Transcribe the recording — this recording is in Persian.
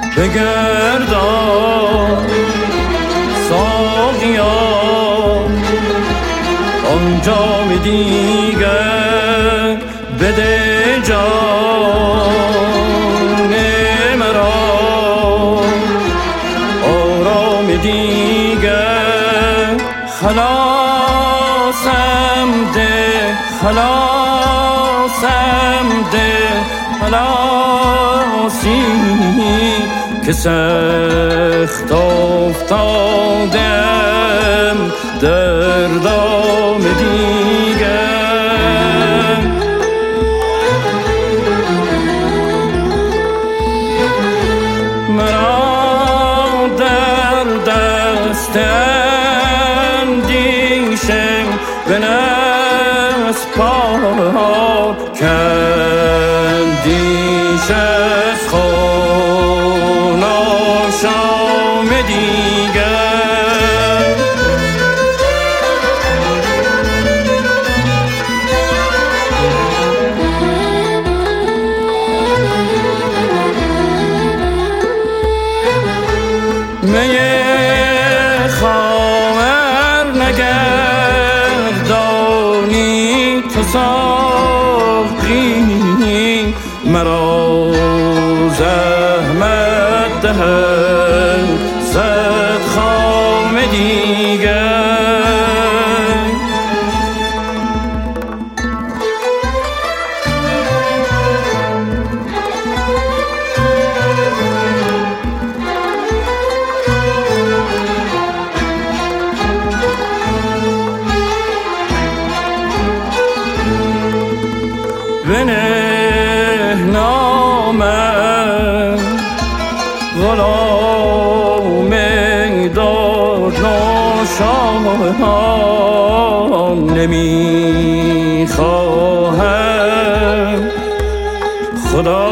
بگردان ساقیا آن جام دیگر بده جان مرا آرام دیگر خلاصم ده خلاصم ده خلاصی که سخت افتادم در دام دیگر مرا در دست اندیشه به نسپار کندیش از خون آشام دیگر می خمر نگردانی تو ساقی مرا زحمت دهد صد خام دیگر بنه نامم غلام داد ناشام نمیخواهم خدا